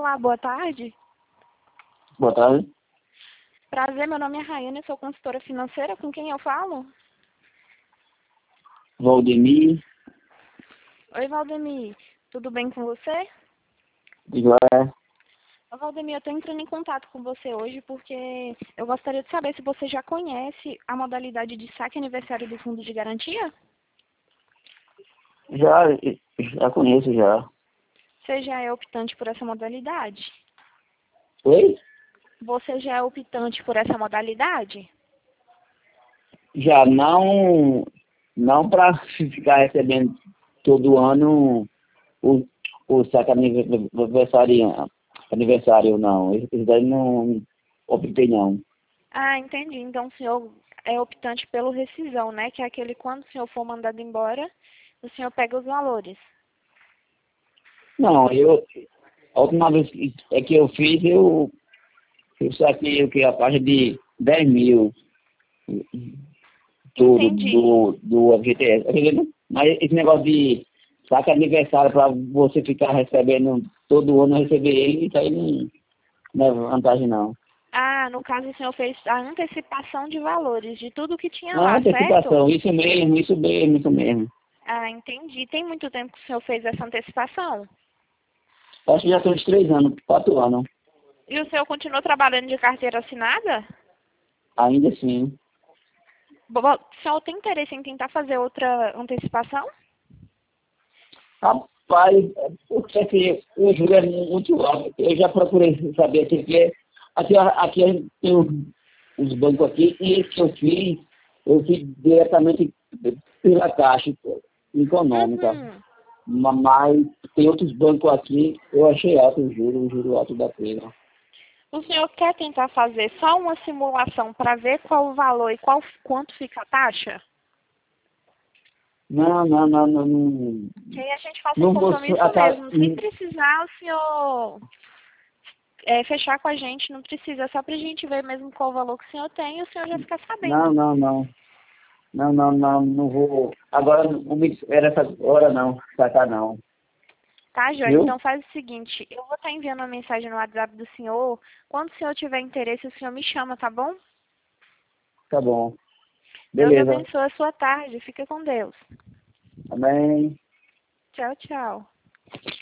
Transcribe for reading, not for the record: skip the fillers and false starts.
Olá, boa tarde. Boa tarde. Prazer, meu nome é Rayane, eu sou consultora financeira. Com quem eu falo? Valdemir. Oi, Valdemir. Tudo bem com você? Digo, Ô, Valdemir, eu estou entrando em contato com você hoje porque eu gostaria de saber se você já conhece a modalidade de saque aniversário do Fundo de Garantia. já conheço já. Você já é optante por essa modalidade? Oi? Você já é optante por essa modalidade? Já não para ficar recebendo todo ano o saque aniversário, não. Isso daí não optei não. Ah, entendi. Então o senhor é optante pelo rescisão, né? Que é aquele quando o senhor for mandado embora, o senhor pega os valores. Não, a última vez que eu fiz, eu saquei o que? A parte de 10 mil tudo Entendi. do FGTS. Tá entendendo? Mas esse negócio de saque aniversário para você ficar recebendo todo ano, receber ele, isso aí não é vantagem não. Ah, no caso o senhor fez a antecipação de valores de tudo que tinha Não, lá, certo? antecipação, isso mesmo. Ah, entendi. Tem muito tempo que o senhor fez essa antecipação? Acho que já são uns 3 anos, 4 anos. E o senhor continuou trabalhando de carteira assinada? Ainda assim. O senhor tem interesse em tentar fazer outra antecipação? Rapaz, porque assim, o juro é muito alto. Eu já procurei saber assim, aqui a gente tem os bancos aqui, e esse que eu fiz diretamente pela Caixa Econômica. Uhum. Mas tem outros bancos aqui, eu achei alto o juro alto da pena. O senhor quer tentar fazer só uma simulação para ver qual o valor e quanto fica a taxa? Não, Que aí a gente faça um não vou, compromisso mesmo, sem precisar o senhor fechar com a gente, não precisa, só pra gente ver mesmo qual o valor que o senhor tem e o senhor já ficar não, sabendo. não, não, não vou, agora não me espera essa hora não, sacar não, Tá, Joia? viu? Então faz o seguinte, eu vou estar enviando uma mensagem no WhatsApp do senhor. Quando o senhor tiver interesse, o senhor me chama, tá bom? Tá bom, Deus beleza, abençoe a sua tarde. Fica com Deus. amém. Tchau, tchau.